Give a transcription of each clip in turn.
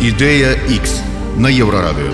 Ідэя X на Еўрарадыё.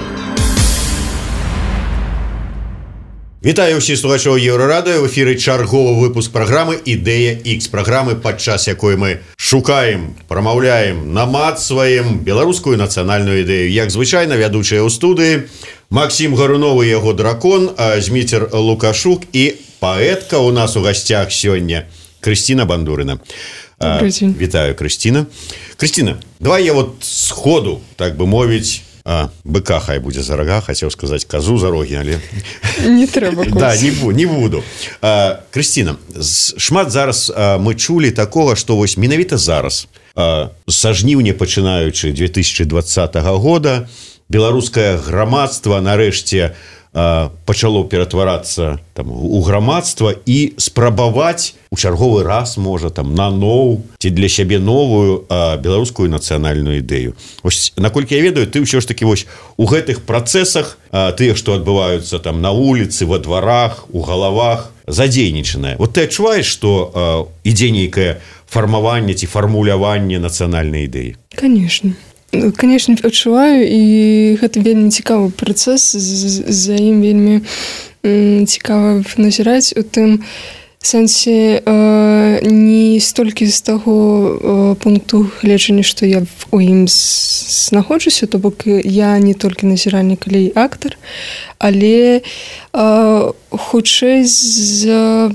Вітаю ўсіх слухачоў Еўрарадыё. В эфіры чарговы выпуск праграмы «Ідэя X», праграмы, падчас якой мы шукаем, прамаўляем, намацваем беларускую нацыянальную ідэю. Як звычайна, вядучыя ў студыі Максим Гаруновы, яго дракон, Зміцер Лукашук і паэтка у нас у гасцях сёння Крысціна Бандурына. Вітаю, Крысціна. Крысціна, давай я вот сходу, так бы мовіць, быка хай будзе за рога, хацеў сказаць казу за рогі, але не трэба. Да, не буду. Крысціна, шмат зараз мы чулі такога, што вось менавіта зараз, са жніўня пачынаючы 2020 года, беларускае грамадства нарэшце пачало ператварацца там у грамадства і спрабаваць у чарговы раз, можа, там наноў ці для сябе новую беларускую нацыянальную ідэю. Вось, наколькі я ведаю, ты ўсё ж такі вось у гэтых працэсах, тыя, што адбываюцца там на вуліцы, во дварах, у галавах, задзейнічанае. Вот ты адчуваеш, што ідзе нейкае фармаванне ці фармуляванне нацыянальнай ідэі? Конечно. Конечно, адчуваю, і гэта вельмі цікавы працэс, за ім вельмі цікава назіраць у тым сэнсе не столькі з таго пункту гледжання, што я у ім знаходжуся, то бок я не толькі назіральнік, але і актар, але хутчэй з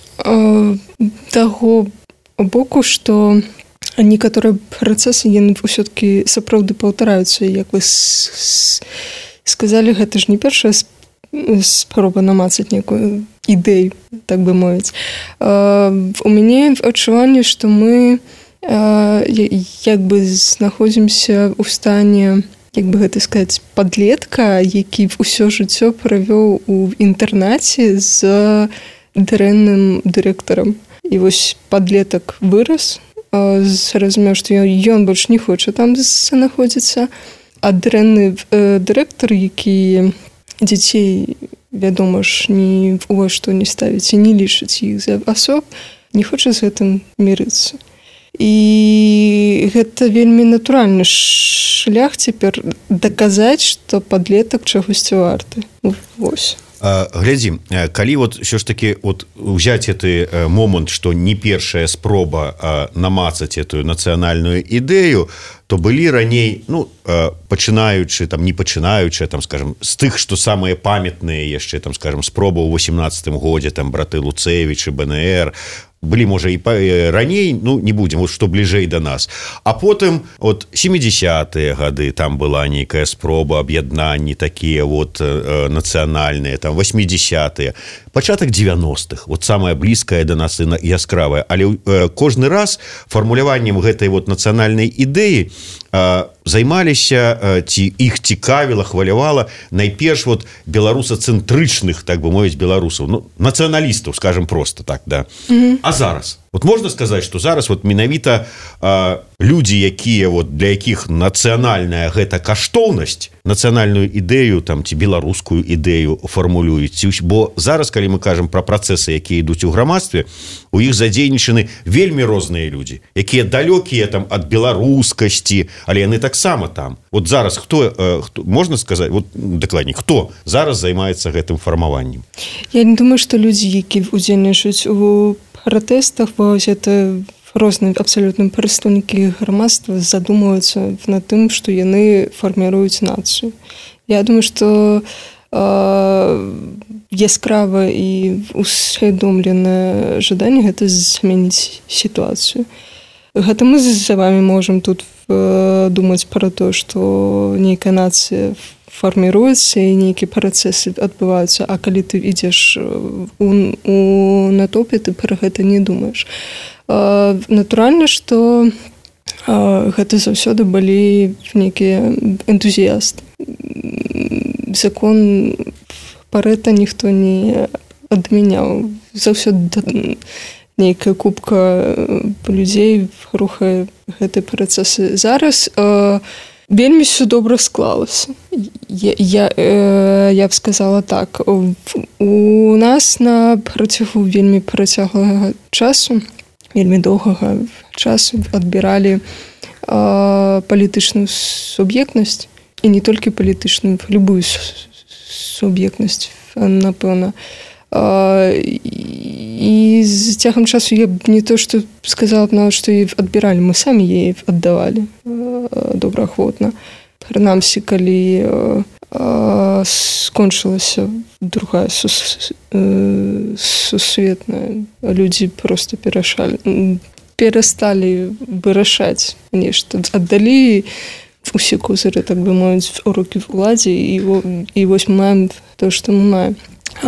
таго боку, што некаторыя працэсы, яны ўсё-такі сапраўды паўтараюцца. Як вы сказалі, гэта ж не першая спроба намацаць некую ідэю, так бы мовіць. У мяне адчуванне, што мы як бы знаходзімся ў стане, як бы гэта сказаць, падлетка, які ўсё жыццё правёў у інтэрнаце з дрэнным дырэктарам. І вось падлетак вырас, зразумеў, што ён больш не хоча там знаходзіцца, а дрэнны дырэктар, які дзяцей, вядома ж, ні ў што не ставіць і не лічыць іх за асоб, не хоча з гэтым мірыцца. І гэта вельмі натуральны шлях цяпер даказаць, што падлетак чагосьці варты. Вось. Глядзі, калі вот ўсё ж такі вот узяць гэты момант, што не першая спроба намацаць эту нацыянальную ідэю, то былі раней, ну, пачынаючы, там, не пачынаючы, там, скажем, з тых, што самыя памятныя яшчэ, там, скажем, спроба ў 18-м годзе, там, браты Луцевічы, БНР, былі, можа, і раней, ну, не будзем, вот, што бліжэй да нас. А потым, от, 70-е гады, там была нейкая спроба аб'яднанні, такія вот нацыянальныя, там, 80-е, пачатак 90-х, вот самая блізкая да нас і яскравая. Але кожны раз фармуляваннем гэтай вот нацыянальнай ідэі займаліся, ці іх цікавіла, хвалявала найперш вот беларусацэнтрычных, так бы мовіць, беларусаў, ну, нацыяналістаў, скажем просто так, да. А зараз? Вот можна сказаць, што зараз вот менавіта людзі, якія вот для якіх нацыянальная гэта каштоўнасць, нацыянальную ідэю там ці беларускую ідэю фармулююць, бо зараз, калі мы кажам пра працэсы, якія ідуць у грамадстве, у іх задзейнічаны вельмі розныя людзі, якія далёкія там ад беларускасці, але яны таксама там. Вот зараз хто можна сказаць, вот дакладней, хто зараз займаецца гэтым фармаваннем? Я не думаю, што людзі, які удзельнічаюць у пратэстах, вось это розныя абсалютна прадстаўнікі грамадства задумваюцца над тым, што яны фарміруюць нацыю. Я думаю, што яскрава і усвядомленае жаданне гэта змяніць сітуацыю. Гэта мы за вами можам тут думаць пра то, што нейкая нацыя фарміруецца і нейкія працэсы адбываюцца, а калі ты ідзеш у натопе, ты пра гэта не думаеш. Натуральна, што гэта заўсёды былі нейкія энтузіасты. Закон Парэта ніхто не адмяняў. Заўсёды нейкая купка людзей рухае гэты працэсы. Зараз вельмі все добра склалася. Я б сказала так. У нас на працягу вельмі працяглага часу, вельмі доўгага часу адбіралі палітычную суб'ектнасць, і не толькі палітычную, любую суб'ектнасць, напэўна. І з цягам часу я б не то, што сказала б нават, што яе адбіралі, мы самі яе аддавалі добраахвотна. Прынамсі, калі скончылася другая сусветная, людзі проста перасталі вырашаць нешта, аддалі усе козыры, так бы мовіць, у рукі ўладзе, і вось мы маем то, што мы маем.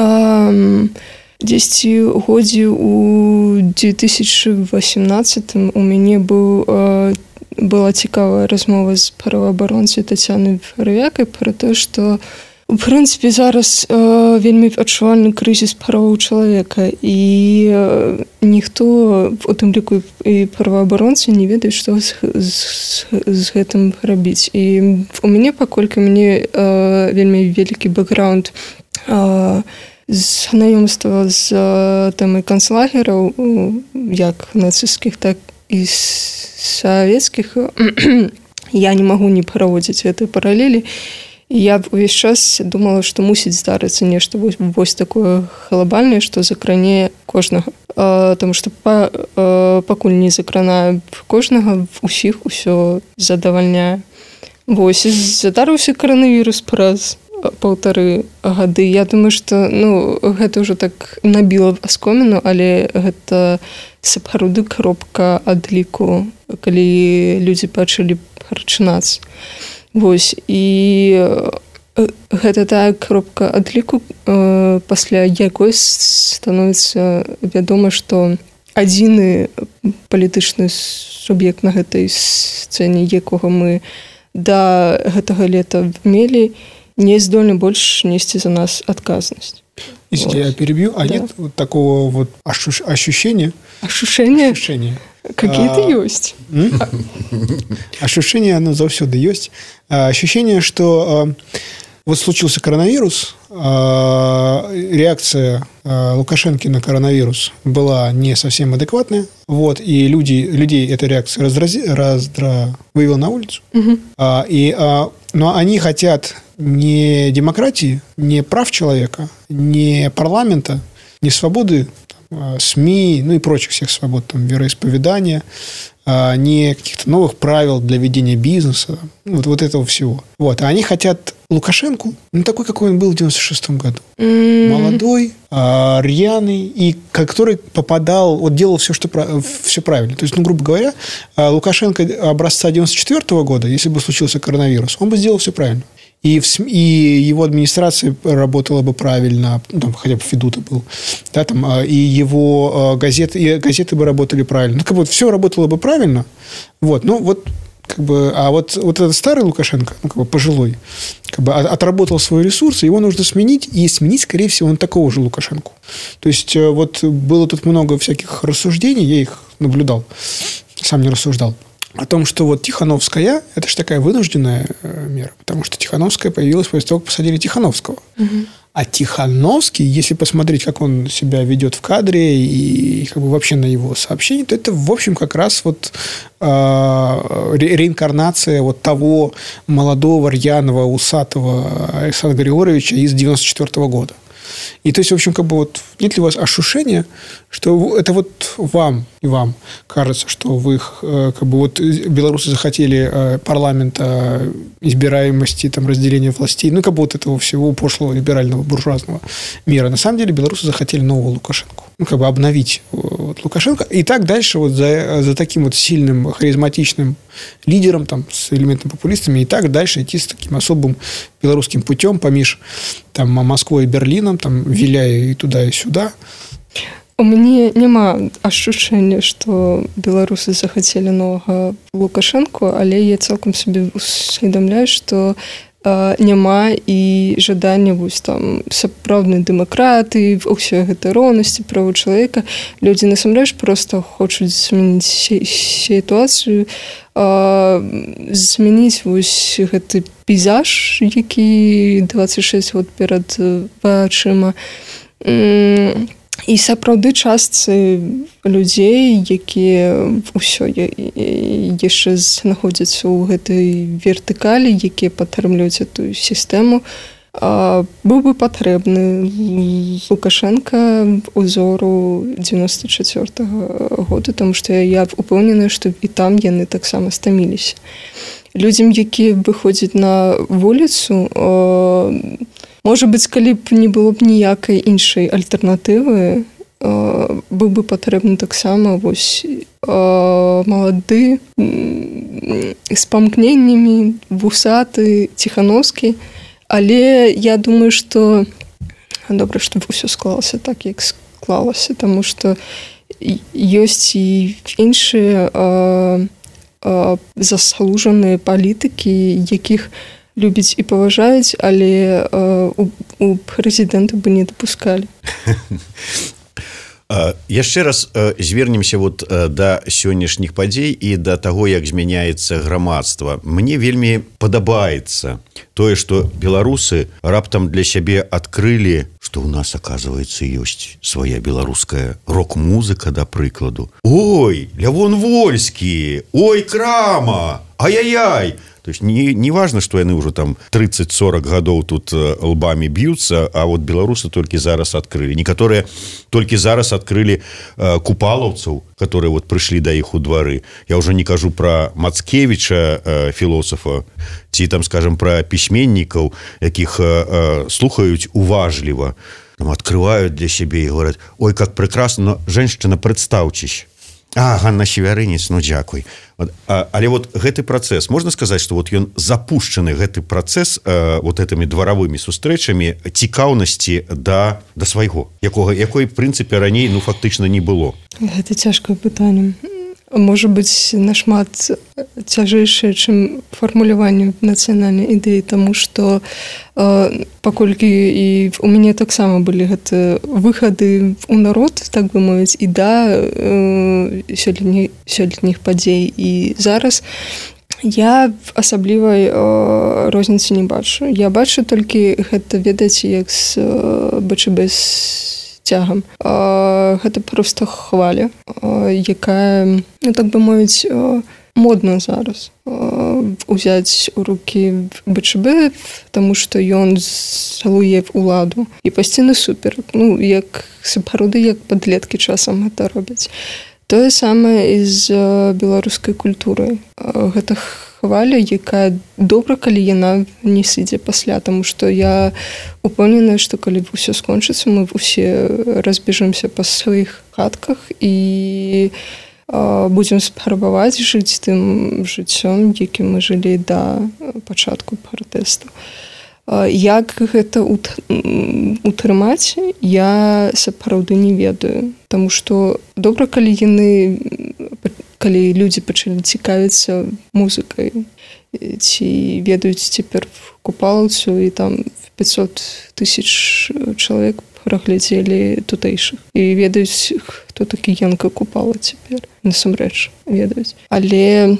Дзесьці годзе у 2018 у мяне была цікавая размова з праваабаронцай Тацянай Фаравякай пра то, што у прынцыпе зараз вельмі адчувальны крызіс правоў чалавека, і ніхто, у тым ліку і праваабаронцы, не ведае, што з гэтым рабіць. І у мяне, паколькі мне вельмі вялікі бэкграунд знаёмства з тэмай канцлагераў, як нацысцкіх, так і савецкіх, я не магу не праводзіць гэтай паралелі. Я ўвесь час думала, што мусіць здарыцца нешта вось такое глобальнае, што закране кожнага. Таму што пакуль не закранае кожнага, усіх усё задавальняе. Вось, задарыўся каранавірус праз 1,5 гады. Я думаю, што гэта ўжо так набіла аскоміну, але гэта сапраўды кропка адліку, калі людзі пачалі прачынацца. Вось, і гэта тая кропка адліку, пасля якой становіцца вядома, што адзіны палітычны суб'ект на гэтай сцэне, якога мы да гэтага лета мелі, не здольны больш несці за нас адказнасць. Если я перебью, нет вот такого вот ощущения? Ощущения? Какие-то есть. Ощущение, оно заўсёды есть. Ощущение, что вот случился коронавирус, реакция Лукашенко на коронавирус была не совсем адекватная, вот, и людей эта реакция вывела на улицу. Но они хотят не демократии, не прав человека, не парламента, не свободы СМИ, и прочих всех свобод, вероисповедания, не каких-то новых правил для ведения бизнеса, вот этого всего. Вот. А они хотят Лукашенко, такой, какой он был в 96 году. Молодой, рьяный, и который попадал, делал все правильно. То есть, грубо говоря, Лукашенко образца 94 года, если бы случился коронавирус, он бы сделал все правильно. И его администрация работала бы правильно, хотя бы Федута был, да, и его газеты бы работали правильно. Все работало бы правильно. Вот, а вот этот старый Лукашенко, пожилой, отработал свой ресурс, его нужно сменить, и сменить, скорее всего, он такого же Лукашенко. То есть, было тут много всяких рассуждений, я их наблюдал, сам не рассуждал. О том, что Тихановская – это же такая вынужденная мера, потому что Тихановская появилась после того, как посадили Тихановского. А Тихановский, если посмотреть, как он себя ведет в кадре и вообще на его сообщения, то это, в общем, как раз реинкарнация того молодого, рьяного, усатого Александра Григорьевича из 94 года. И то есть, в общем, нет ли у вас ощущения, что это вам кажется, что вы белорусы захотели парламента, избираемости, разделения властей, этого всего пошлого либерального буржуазного мира. На самом деле, белорусы захотели нового Лукашенко. Обновить Лукашенко. И так дальше за таким сильным, харизматичным лидером, с элементом популистами, и так дальше идти с таким особым белорусским путем поміж Москвой и Берлином, виляя и туда, и сюда. У мяне няма адчування, што беларусы захацелі новага Лукашенко, але я цалкам сабе усведамляю, што няма і жадання сапраўднай дэмакратыі, ўсёй гэтай роўнасці, правоў чалавека. Людзі насамрэч проста хочуць змяніць сітуацыю, змяніць гэты пейзаж, які 26 год перад вачыма. І сапраўды частцы людзей, якія ўсё яшчэ знаходзяцца ў гэтай вертыкалі, якія падтрымліваюць эту сістэму, быў бы патрэбны Лукашенко узору 94-го года, тому што я упэўненая, што і там яны таксама стаміліся. Людзям, якія выходзяць на вуліцу, можа быць, калі б не было б ніякай іншай альтэрнатывы, быў бы патрэбны таксама малады, з памкненнямі, вусаты, ціхановскі. Але я думаю, што добра, што ўсё склалася так, як склалася, таму што ёсць і іншыя заслужаныя палітыкі, якіх любяць і паважаюць, але у прэзідэнта бы не дапускалі. Яшчэ раз звернемся да сённяшніх падзей і да таго, як змяняецца грамадства. Мне вельмі падабаецца тое, што беларусы раптам для сябе адкрылі, што ў нас, оказывается, ёсць свая беларуская рок-музыка, да прыкладу. Ой, Лявон Вольскі, ой, Крама, ай-яй-яй. То есть не важно, что яны уже там 30-40 гадоў тут лбами бьются, а вот беларусы только зараз открыли. Некоторые только зараз открыли купалаўцаў, которые вот пришли до іх у двары. Я уже не кажу про Мацкевича, философа, ці там, скажем, про письменников, якіх слухаюць уважліва, там, открывают для себе и говорят: ой, как прекрасно, но, женщина, представьтесь. Ганна Севярынец, ну дзякуй. Але вот гэты працэс, можна сказаць, што вот ён запушчаны, гэты працэс вот этымі дваравымі сустрэчамі цікаўнасці да свайго, якой, в прынцыпе, раней, ну, фактычна не было. Гэта цяжкае пытанне. Можа быць, нашмат цяжэйшае, чым фармуляванне нацыянальнай ідэі, таму што паколькі і у мяне таксама былі гэты выхады ў народ, так бы мовіць, і да сёлетніх падзей і зараз, я асаблівай розніцы не бачу. Я бачу толькі гэта, ведаеце, як з БЧБ цягам. Гэта проста хваля, якая, ну, так бы мовіць, модна зараз узяць у рукі БЧБ, таму што ён залуе ўладу і пайсці насуперак. Ну, як сапраўды, як падлеткі часам гэта робяць. Тое самае і з беларускай культурай. Гэта хваля, якая добра, калі яна не сыдзе пасля, таму што я упэўненая, што калі ўсё скончыцца, мы ўсе разбежымся па сваіх хатках і будзем спрабаваць жыць тым жыццём, якім мы жылі да пачатку пратэсту. Як гэта утрымаць, я сапраўды не ведаю, таму што добра, калі людзі пачалі цікавіцца музыкай, ці ведаюць цяпер купалаўцу, і там 500 000 чалавек праглядзелі тутэйшых і ведаюць, хто такі Янка Купала цяпер. Насамрэч ведаюць. Але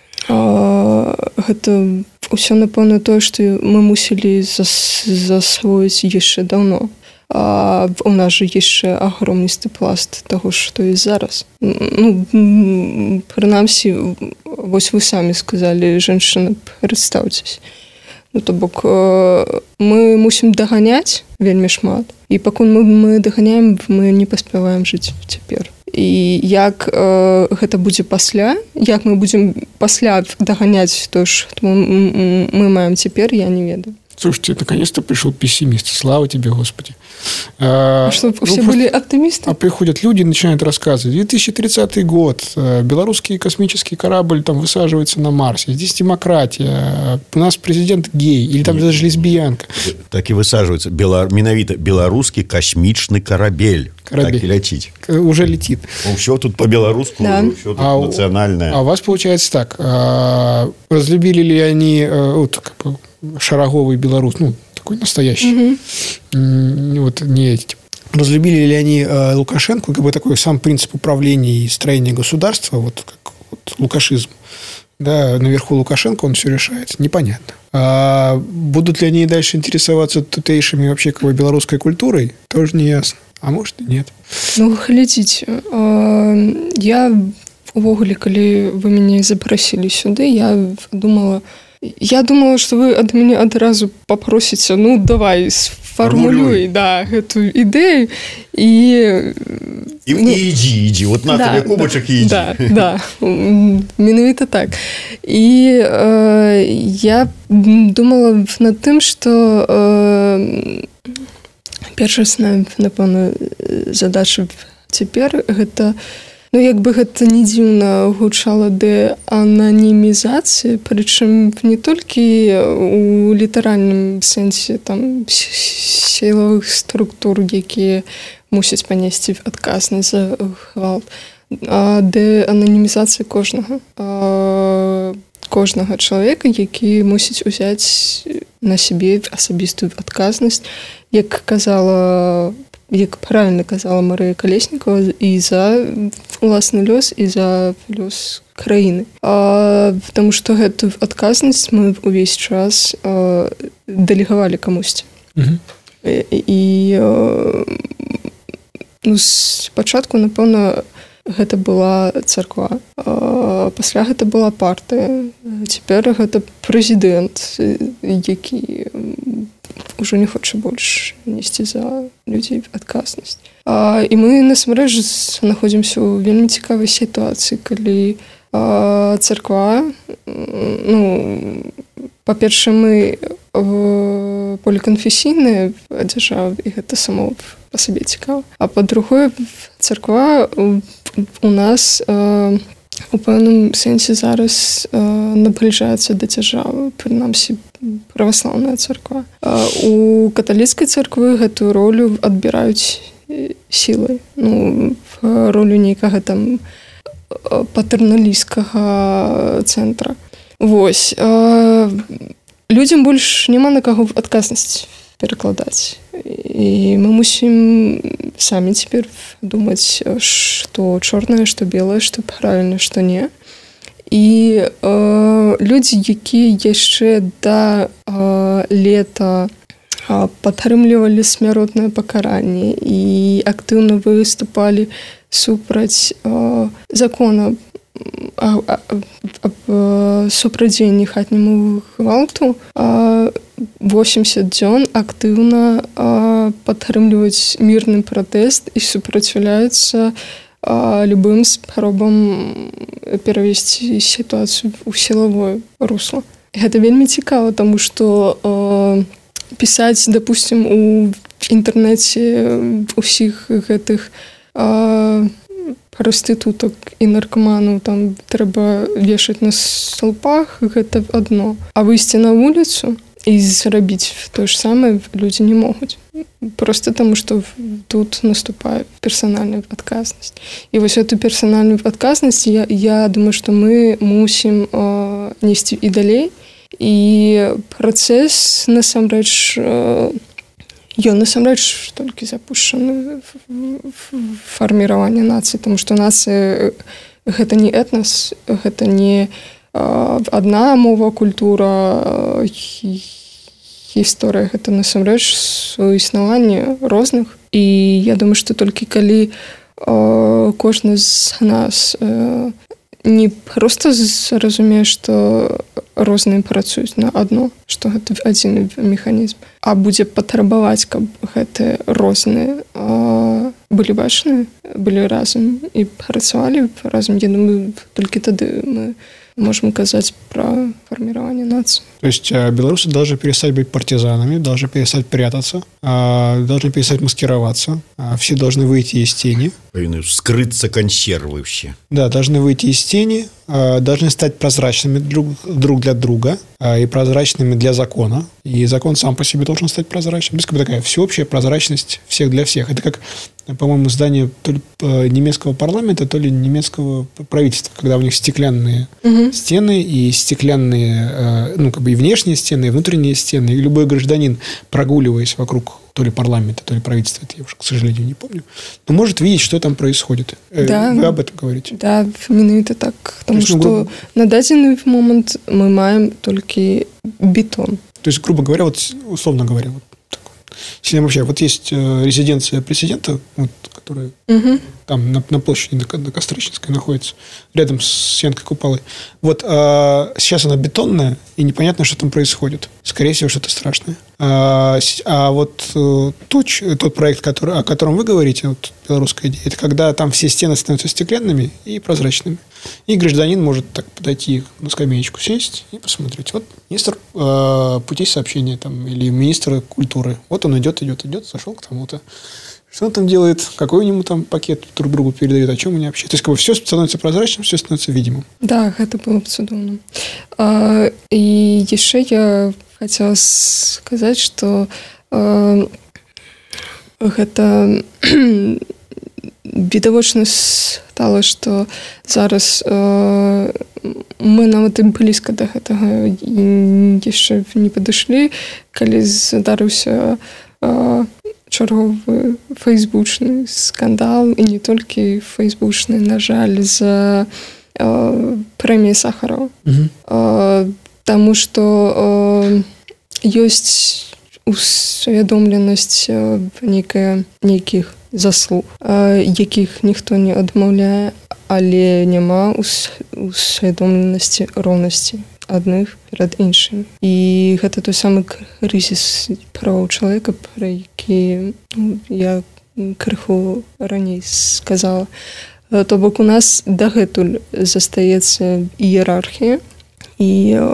гэта ўсё, напэўна, тое, што мы мусілі засвоіць яшчэ даўно. У нас же яшчэ агромністы пласт таго, што і зараз. Ну, прынамсі, вось вы самі сказалі, жанчына, прадстаўцеся. Ну, то бок, мы мусім даганяць вельмі шмат. І пакуль мы даганяем, мы не паспяваем жыць цяпер. І як гэта будзе пасля, як мы будзем пасля даганяць то, што мы маем цяпер, я не ведаю. Слушайте, наконец-то пришел пессимист. Слава тебе, Господи. Что, все были оптимисты? А приходят люди и начинают рассказывать. 2030 год. Белорусский космический корабль там высаживается на Марсе. Здесь демократия. У нас президент гей. Или там даже лесбиянка. Так и высаживается. Менавіта белорусский космічны корабель. Так и летит. Уже летит. Все тут по-белорусски, да. все тут национальное. А у вас получается так. Разлюбили ли они... Вот, как бы, шараговый белорус, ну, такой настоящий. Вот, не эти. Разлюбили ли они Лукашенко, как бы такой сам принцип управления и строения государства, вот как вот, лукашизм. Да, наверху Лукашенко, он все решает. Непонятно. А будут ли они дальше интересоваться тутейшими вообще как бы белорусской культурой, тоже не ясно. а может и нет. Ну, глядзіце, я увогуле, калі вы мяне запрасілі сюды, я думала, что вы ад мяне адразу попросіце, ну, давай, сфармулюй, да, гэту ідэю, і ідзі, вот на табе кубачак і ідзі. Да, менавіта так. І я думала над тым, што першасная, напэўна, задача цяпер гэта, ну, як бы гэта не дзіўна гучала, ананімізацыі, прычым не толькі у літаральным сэнсе там сілавых структур, якія мусяць панесці адказнасць за гвалт, а ананімізацыі кожнага чалавека, які мусіць узяць на сябе асабістую адказнасць, як правильно казала Марыя Калеснікова, і за уласны лёс, і за лёс краіны. Потому што гэту адказнасць мы ўвесь час дэлегавалі камусьці. І спачатку, напэўна, гэта была царква, пасля гэта была партыя, цяпер гэта прэзідэнт, які ўжо не хоча больш несці за людзей адказнасць. І мы, насамрэч, знаходзімся ў вельмі цікавай сітуацыі, калі царква, ну, па-першае, мы поліканфесійная дзяржава, і гэта само па сабе цікава. А па-другое, царква у нас у пэўным сэнсе зараз набліжаецца да дзяржавы, прынамсі праваслаўная царква. У каталіцкай царквы гэтую ролю адбіраюць сілай. Ну, ролю нейкага там патэрналісцкага цэнтра. Вось. Людзям больш няма на каго адказнасць перакладаць. І мы мусім самі цяпер думаць, што чорнае, што белае, што правільна, што не. І людзі, якія яшчэ да лета падтрымлівалі смяротнае пакаранне і актыўна выступалі супраць закона аб супрадзенні хатняму гвалту, 80 дзён актыўна падтрымліваюць мірны пратэст і супраціўляюцца любым спробам перавесці сітуацыю ў сілавое русло. Гэта вельмі цікава, таму што пісаць, допустим, у інтэрнэце усіх гэтых прастытутак і наркаманаў там трэба вешаць на столпах, гэта адно. А выйсці на вуліцу і зрабіць тое ж самае людзі не могуць. Просто таму, што тут наступае персанальная адказнасць. І вось эту персанальную адказнасць я думаю, што мы мусім несці і далей. І працэс насамрэч толькі запушчаны фарміраванне нацыі, таму што нацыя гэта не этнас, гэта не адна мова, культура, гісторыя, гэта насамрэч суіснаванне розных. І я думаю, што толькі калі кожны з нас не проста зразумее, што розныя працуюць на адно, што гэта адзіны механізм, а будзе патрабаваць, каб гэтыя розныя былі бачныя, былі разам і працавалі разам. Я думаю, толькі тады мы можем казать про формирование нации. То есть белорусы должны перестать быть партизанами, должны перестать прятаться, должны перестать маскироваться, все должны выйти из тени. Скрыться консервы вообще. Да, должны выйти из тени, должны стать прозрачными друг для друга и прозрачными для закона. И закон сам по себе должен стать прозрачным. То есть такая всеобщая прозрачность всех для всех. Это как, по-моему, здание то ли немецкого парламента, то ли немецкого правительства, когда у них стеклянные стены и стеклянные, ну, как бы и внешние стены, и внутренние стены. И любой гражданин, прогуливаясь вокруг то ли парламента, то ли правительства, это я уже, к сожалению, не помню, но может видеть, что там происходит. Да, вы об этом говорите? Да, менавіта так. Потому что на дадзены момент мы маем только бетон. То есть, грубо говоря, вот условно говоря, вот вообще, вот есть резиденция президента, вот, которая там на площади на Костричинской находится, рядом с Сенкой Купалой. Вот сейчас она бетонная, и непонятно, что там происходит. Скорее всего, что-то страшное. А вот тот проект, о котором вы говорите, вот, белорусская идея, это когда там все стены становятся стеклянными и прозрачными. И гражданин может так подойти на скамеечку, сесть и посмотреть. Вот министр путей сообщения там, или министр культуры. Вот он идет, зашел к тому-то. Что он там делает, какой у него там пакет друг другу передает, о чем они общаются. То есть, как бы все становится прозрачным, все становится видимым. Да, это было бы цудоўна. И еще я хотела сказать, что это відавочна стала, што зараз мы нават і блізка да гэтага яшчэ не падышлі, калі здарыўся чарговы фейсбучны скандал, і не толькі фейсбучны, на жаль, за прэміяй Сахарова. Таму што ёсць усвядомленасць нейкіх заслуг, якіх ніхто не адмаўляе, але няма усвядомленасці роўнасці адных перад іншымі. І гэта той самы крызіс правоў чалавека, пра які я крыху раней сказала. То бок у нас дагэтуль застаецца іерархія, і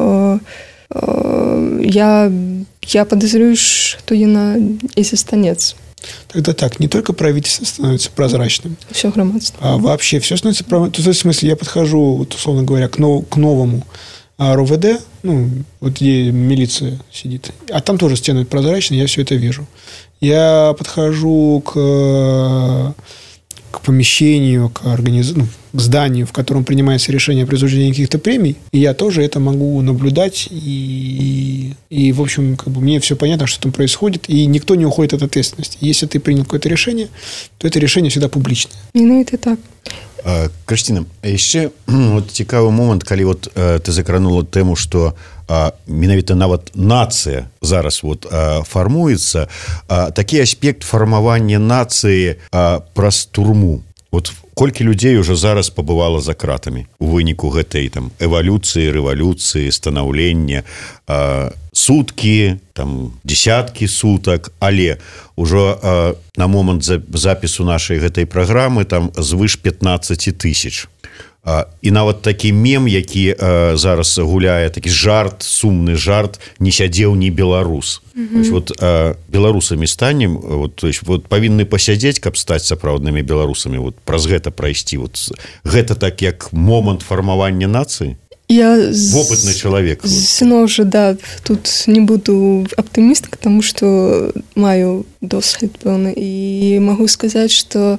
я подозреваю, что яна и застанется. Тогда так, не только правительство становится прозрачным. Все громадство. А вообще все становится прозрачным. То есть, в смысле, я подхожу, вот, условно говоря, к новому РОВД, ну, вот где милиция сидит, а там тоже стены прозрачные, я все это вижу. Я подхожу к помещению, к зданию, в котором принимается решение о присуждении каких-то премий, и я тоже это могу наблюдать, и в общем, как бы мне все понятно, что там происходит, и никто не уходит от ответственности. Если ты принял какое-то решение, то это решение всегда публичное. Ну, это так. Крысціна, яшчэ вот цікавы момант, калі вот ты закранула тэму, што менавіта нават нацыя зараз вот фармуецца, такі аспект фармавання нацыі праз турму. Вот колькі людзей уже зараз пабывала за кратамі у выніку гэтай там эвалюцыі, рэвалюцыі, станаўлення, суткі, там десяткі сутак, але ўжо на момант запісу нашай гэтай праграмы там звыш 15 тысяч. І нават такі мем, які зараз гуляе, такі жарт, сумны жарт, не сядзеў ні беларус. Вот беларусамі станем, вот, то есть, вот, павінны пасядзець, каб стаць сапраўднымі беларусамі, вот, праз гэта прайсці. Вот, гэта так як момант фармавання нацыі? Опытный человек. Зноў жа, да, тут не буду аптымісткай, тому што маю досвед пэўны, і магу сказаць, што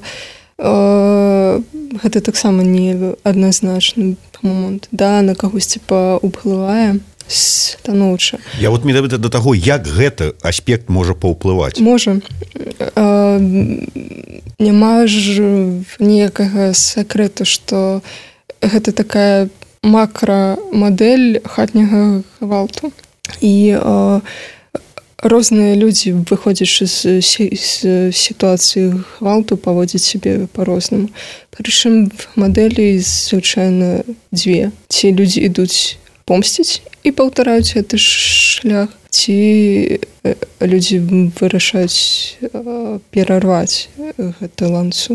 гэта таксама не адназначны момант. Да, на кагосьці паўплывае станоўча. Я вот менавіта да таго, як гэты аспект можа паўплываць. Можа. Няма ж ніякага сакрэту, што гэта такая макрамадэль хатняга гвалту. І розныя людзі, выходзячы з сітуацыі гвалту, паводзяць сябе па-рознаму. Прычым мадэлі звычайна дзве. Ці людзі ідуць помсціць і паўтараюць гэты шлях, ці людзі вырашаюць перарваць гэты ланцуг.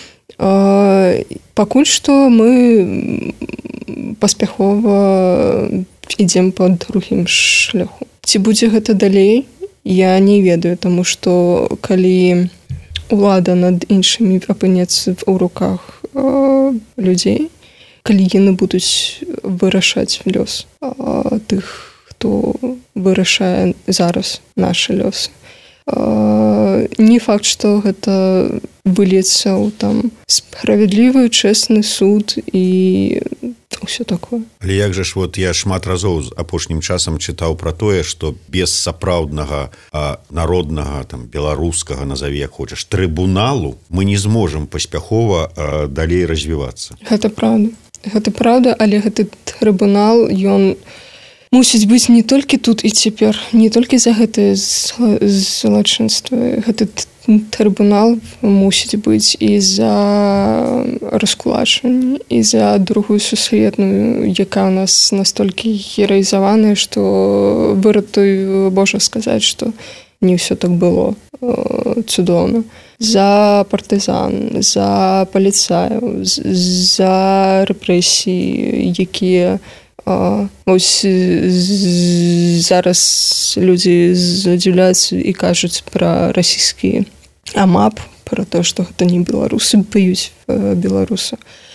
Пакуль што мы паспяхова ідзем па другім шляху. Ці будзе гэта далей, я не ведаю, таму што калі ўлада над іншымі апынецца ў руках людзей, калі яны будуць вырашаць лёс тых, хто вырашае зараз нашы лёсы. Не факт, што гэта выльецца ў там справядлівы, чэсны суд і ўсё такое. Але як жа ж, вот я шмат разоў апошнім часам чытаў пра тое, што без сапраўднага народнага, там, беларускага, назаві як хочаш, трыбуналу мы не зможам паспяхова далей развівацца. Гэта праўда. Гэта праўда, але гэты трыбунал, ён мусіць быць не толькі тут і цяпер, не толькі за гэтае злачынства. Гэты трыбунал мусіць быць і за раскулачванне, і за Другую сусветную, якая у нас настолькі гераізаваная, што выратуй Божа сказаць, што не ўсё так было цудоўна. За партызан, за паліцаяў, за рэпрэсіі, якія ось зараз людзі задзіўляюцца і кажуць пра расійскі АМАП, пра то, што гэта не беларусы б'юць беларуса.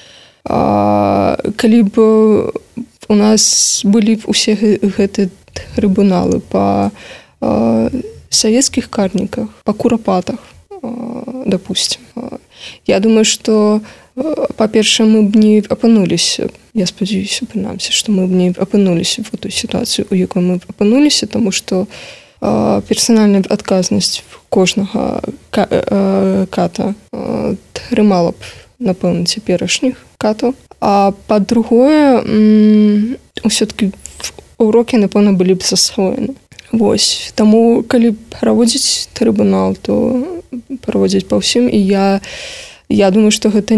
Калі б у нас былі усе гэтыя трыбуналы па савецкіх карніках, па курапатах, допустим. Я думаю, што, па-першае, мы б не апынуліся, я спадзяюся, прынамсі, што мы б не апынуліся в той сітуацыі, у якой мы апынуліся, тому што персанальная адказнасць кожнага ката трымала б, напэўна, цяперашніх катаў. А па-другое, ўсё-таки урокі, напэўна, былі б засвоены. Вось. Таму, калі праводзіць трыбунал, то праводзіць па ўсім. І я думаю, што гэта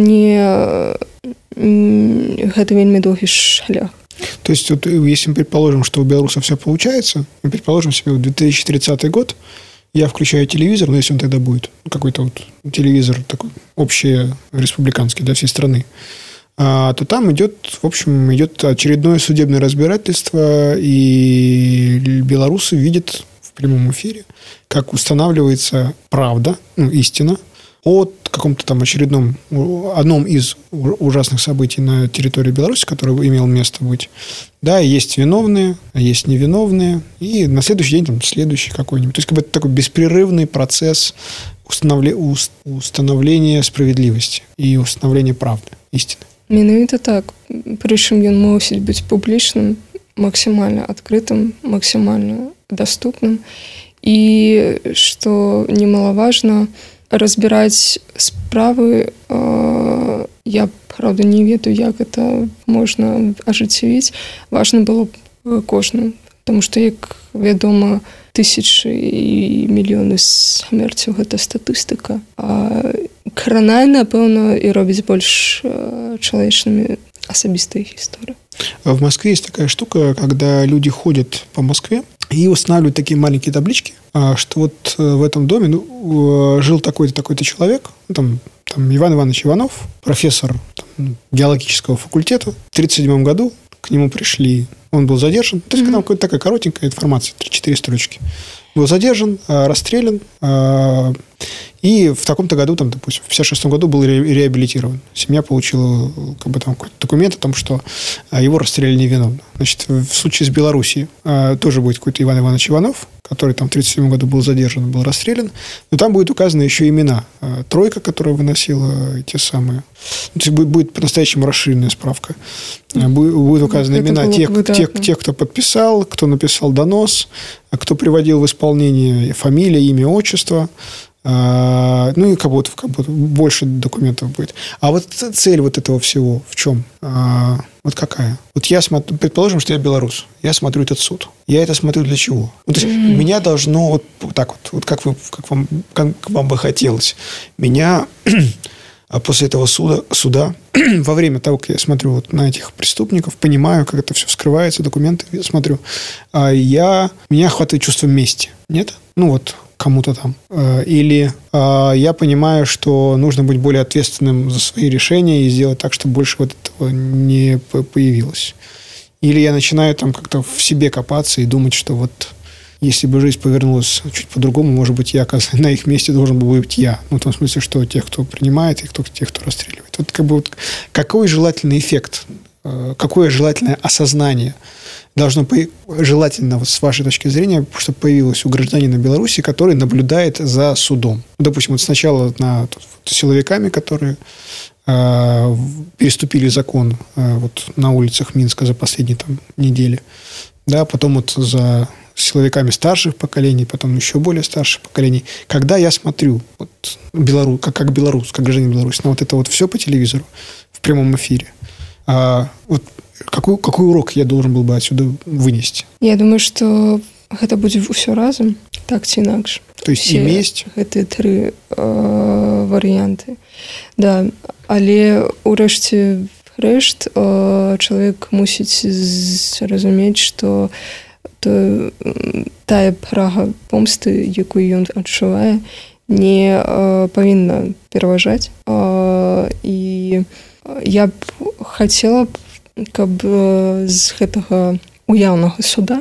гэта вельмі доўгі шлях. То есть, вот, если мы предположим, что у белорусов все получается, мы предположим себе, в 2030 год я включаю телевизор, ну, если он тогда будет, какой-то вот телевизор такой общий, республиканский для всей страны, то там идет очередное судебное разбирательство, и белорусы видят в прямом эфире, как устанавливается правда, ну, истина, о каком-то там одном из ужасных событий на территории Беларуси, который имел место быть. Да, есть виновные, а есть невиновные, и на следующий день там следующий какой-нибудь. То есть, как бы это такой беспрерывный процесс установления справедливости и установления правды, истины. Менавіта так. Прычым ён мусіць быць публічным, максімальна адкрытым, максімальна даступным. І, што немалаважна, разбіраць справы, я, правда, не ведаю, як гэта можна ажыццявіць. Важна было б кожным, таму што, як вядома, тысячы і мільёны смерцяў – гэта статыстыка. А кранай, напэўна, і робіць больш чалавечнымі асабістыя гісторыі. В Москве есть такая штука, когда люди ходят по Москве и устанавливают такие маленькие таблички, что вот в этом доме жил такой-то, такой-то человек, там Иван Иванович Иванов, профессор геологического факультета. В 1937 году к нему пришли, он был задержан. То есть, там какая-то такая коротенькая информация, 3-4 строчки. Был задержан, расстрелян, и в таком-то году, там, допустим, в 1956 году был реабилитирован. Семья получила там какой-то документ о том, что его расстреляли невиновно. Значит, в случае с Белоруссией тоже будет какой-то Иван Иванович Иванов, который там в 1937 году был задержан, был расстрелян. Но там будет указаны еще имена. Тройка, которая выносила те самые. То есть, будет по-настоящему расширенная справка. Будут указаны имена тех, кто подписал, кто написал донос, кто приводил в исполнение фамилия, имя, отчество. Ну, и как будто больше документов будет. А вот цель вот этого всего в чем? Вот какая? Вот я смотрю, предположим, что я белорус. Я смотрю этот суд. Я это смотрю для чего? Ну, то есть, меня должно вот так вот как вам бы хотелось. Меня после этого суда во время того, как я смотрю вот на этих преступников, понимаю, как это все вскрывается, документы смотрю, меня охватывает чувство мести. Нет? Ну, вот кому-то там. Или я понимаю, что нужно быть более ответственным за свои решения и сделать так, чтобы больше вот этого не появилось. Или я начинаю там как-то в себе копаться и думать, что вот если бы жизнь повернулась чуть по-другому, может быть, я, оказывается, на их месте должен был быть я. Ну, в том смысле, что тех, кто принимает, и тех, кто расстреливает. Вот как бы вот какой желательный эффект, какое желательное осознание должно желательно, вот с вашей точки зрения, чтобы появилось у гражданина Беларуси, который наблюдает за судом. Допустим, вот сначала над силовиками, которые переступили закон вот на улицах Минска за последние там недели, да, потом вот за силовиками старших поколений, потом еще более старших поколений. Когда я смотрю вот, как белорус, как гражданин Беларуси, на вот это вот все по телевизору в прямом эфире, вот какой урок я должен был бы отсюда вынести? Я думаю, што гэта будзе ўсё разам, так ці інакш. То есть і месть? Гэтыя 3 варыянты. Да, але ўрэшце рэшт чалавек мусіць зразумець, што тая прага помсты, якую ён адчувае, не павінна пераважаць. І я б хацела, каб з гэтага уяўнага суда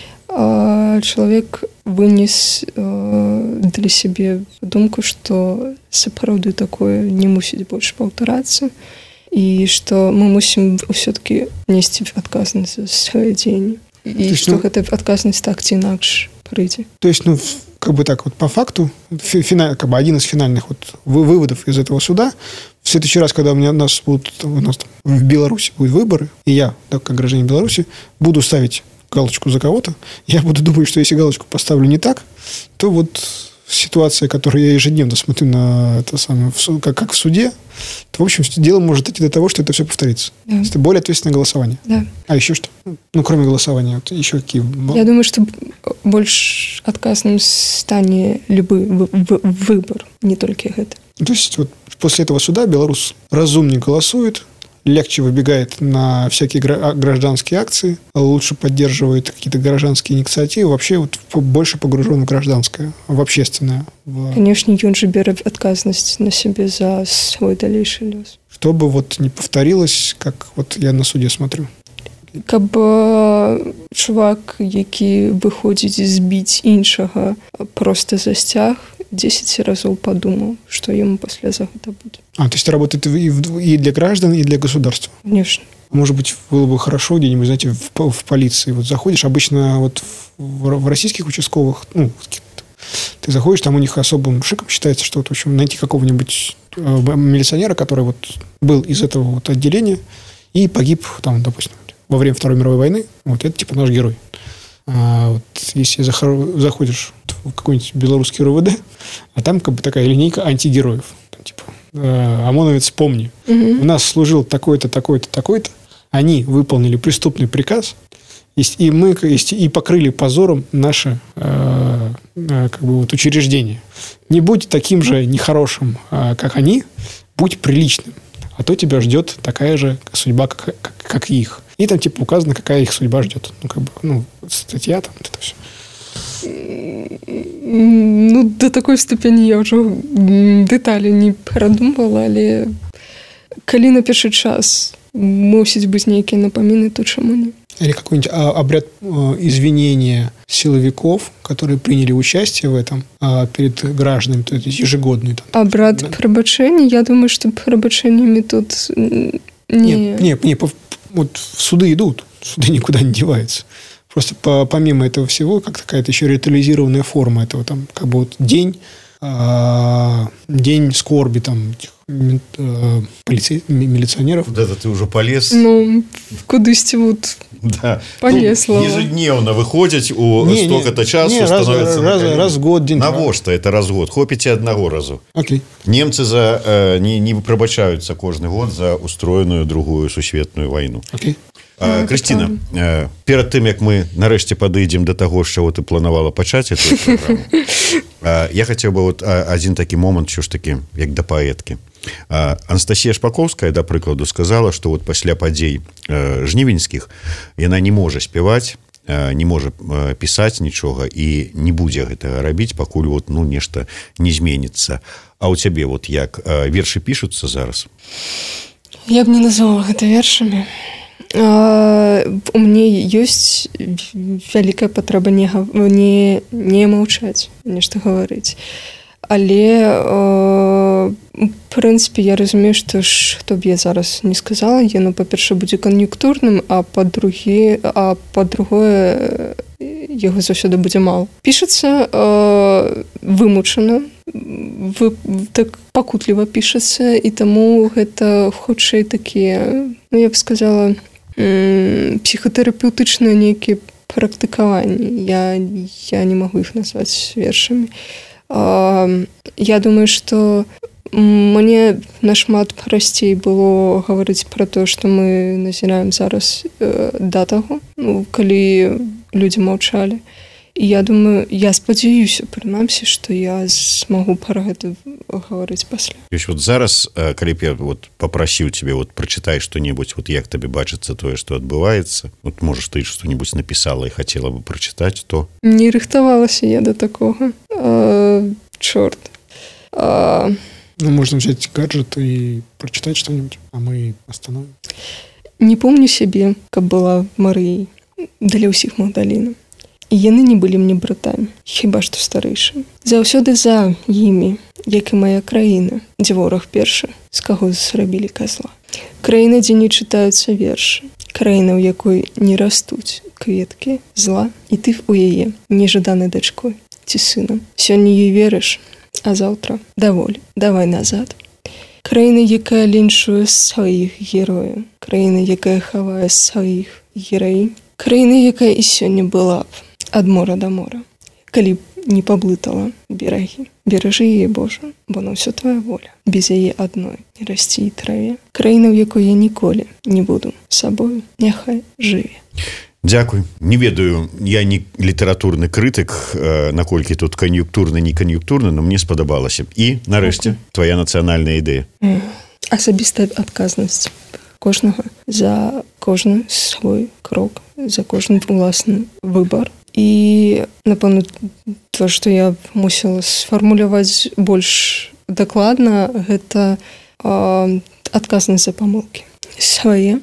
чалавек вынес для сябе думку, што сапраўды такое не мусіць больш паўтарацца, і што мы мусім ўсё-таки несці адказнасць за свае дзеянні. І што гэта адказнасць так ці інакш прыйдзе. То есть, как бы так вот по факту, как бы один из финальных вот выводов из этого суда, в следующий раз, когда у нас там, в Беларуси будут выборы, и я, так, как гражданин Беларуси, буду ставить галочку за кого-то, я буду думать, что если галочку поставлю не так, то вот ситуация, которую я ежедневно смотрю на это самое, как в суде, то, в общем, дело может идти до того, что это все повторится. Да. Это более ответственное голосование. Да. А еще что? Кроме голосования, вот еще какие? Я думаю, что больше отказным станет любой выбор, не только это. То есть, вот после этого суда белорус разумнее голосует, легче выбегает на всякие гражданские акции, лучше поддерживает какие-то гражданские инициативы, вообще вот больше погружен в гражданское, в общественное. Конечно, он же берет отказность на себе за свой дальнейший лёс. Чтобы вот не повторилось, как вот я на суде смотрю. Каб чувак, які выходзіць збіць іншага, просто за сцяг, 10 разоў подумал, что ему после за это будет. То есть это работает и для граждан, и для государства? Конечно. Может быть, было бы хорошо где-нибудь, знаете, в полиции. Вот заходишь, обычно вот в российских участковых, ты заходишь, там у них особым шиком считается, что вот, в общем, найти какого-нибудь милиционера, который вот был из этого вот отделения и погиб там, допустим, во время Второй мировой войны, вот это типа наш герой. Вот если заходишь в какой-нибудь белорусский РУВД, а там как бы такая линейка антигероев. Там, типа, ОМОНовец, помни, у нас служил такой-то, такой-то, такой-то, они выполнили преступный приказ, и мы и покрыли позором наше как бы вот учреждение. Не будь таким же нехорошим, как они, будь приличным, а то тебя ждет такая же судьба, как и их. И там типа указано, какая их судьба ждет. Статья там, это все. До такой ступені я вже деталі не продумувала, але коли на перший час мусить бути ніякі напоміни, то чому ні? Или какой-нибудь обряд извинения силовиков, которые приняли участие в этом перед гражданами, то есть ежегодный. Там, обряд пробачения? Я думаю, что пробачениями тут не, вот суды идут, суды никуда не деваются. Просто помимо этого всего, как какая-то еще ритуализированная форма этого, там, как бы вот день скорби, там, милиционеров. Куда-то ты уже полез. Кудись вот да. полез. Ежедневно выходить у столько-то часу становится... Раз в год. День. Навошта это раз в год? Хопите одного разу. Окей. Немцы не прабачаюцца кожны год за устроеную другую сусветную войну. Окей. Крысціна, перад тым, як мы нарэшце падыдзем да таго, з чаго ты планавала пачаць эту праграму, я хацеў бы вот адзін такі момант, що ж такі, як да паэткі. Анастасія Шпаковская, да прыкладу, сказала, што вот пасля падзей жнівеньскіх яна не можа спяваць, не можа пісаць нічога і не будзе гэтага рабіць, пакуль вот, нешта не зменіцца. А ў цябе вот як вершы пішуцца зараз? Я б не назвала гэта вершамі. У мяне ёсць вялікая патрэба не маўчаць, нешта гаварыць. Але в прынцыпе я разумею, што б я зараз не сказала, яно па-першае будзе кан'юнктурным, а па-другое яго заўсёды будзе мала. Пішацца вымучана, так пакутліва пішацца, і таму гэта хутчэй такія, я б сказала, псіхатэрапеўтычныя нейкія практыкаванні. Я не магу іх назваць вершамі. Я думаю, што мне нашмат прасцей было гаварыць пра тое, што мы назіраем зараз да таго, калі людзі маўчалі. І я думаю, я спадзяюся, прынамсі, што я змагу пра гэта гаварыць пасля. Вот зараз, калі б я папрасіў цябе прачытай што-небудзь, як табе бачыцца тое, што адбываецца, можаш ты што-небудзь напісала і хацела бы прачытаць, то... Не рыхтавалася я да такога. Чорт. Можна взять гаджет і прачытаць што-небудзь, а мы остановим. Не помню сябе, каб была Марыяй для ўсіх Магдаліна. І яны не былі мне братамі, хіба што старэйшымі. Заўсёды за імі, як і мая краіна, дзе вораг першы, з каго зрабілі казла. Краіна, дзе не чытаюцца вершы. Краіна, у якой не растуць кветкі зла, і ты у яе нежаданай дачкой ці сынам. Сёння ёй верыш, а заўтра даволі, давай назад. Краіна, якая лінчуе сваіх герояў. Краіна, якая хавае сваіх гераі. Краіна, якая і сёння была б ад мора да мора, калі б не паблытала берагі. Беражы яе, Божа, бо на ўсё твоя воля. Без яе адной не расці і траве. Краіна, ў якой я ніколі не буду сабою, няхай жыве. Дзякуй. Не ведаю, я не літаратурны крытык, наколькі тут кан'юнктурна, не кан'юнктурна, но мне спадабалася. І, нарэшце, твоя нацыянальная ідэя. Асабістая адказнасць кожнага за кожны свой крок, за кожны уласны выбар. І, напэўна, то, што я мусіла сфармуляваць больш дакладна, гэта адказнасць за памылкі свае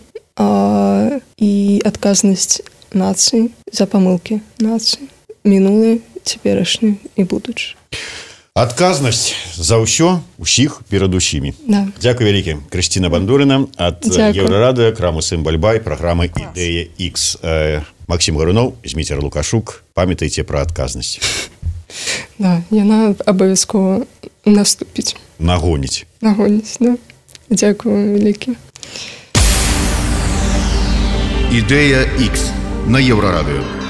і адказнасць нацыі за памылкі нацыі. Мінулыя, цяперашнія і будучыя. Адказнасць за ўсё, усіх перад усімі. Да. Дзякуй вялікі. Крысціна Бандурына ад Еўрарадыё, крамы Сымбальбай, праграмы «Ідэя X». Максим Гарунов, Зміцер Лукашук. Памятайце пра адказнасць. Да, яна абавязкова наступіць. Нагоніць. Нагоніць, да. Дзякую вялікі. «Ідэя X» на Еўрарадыё.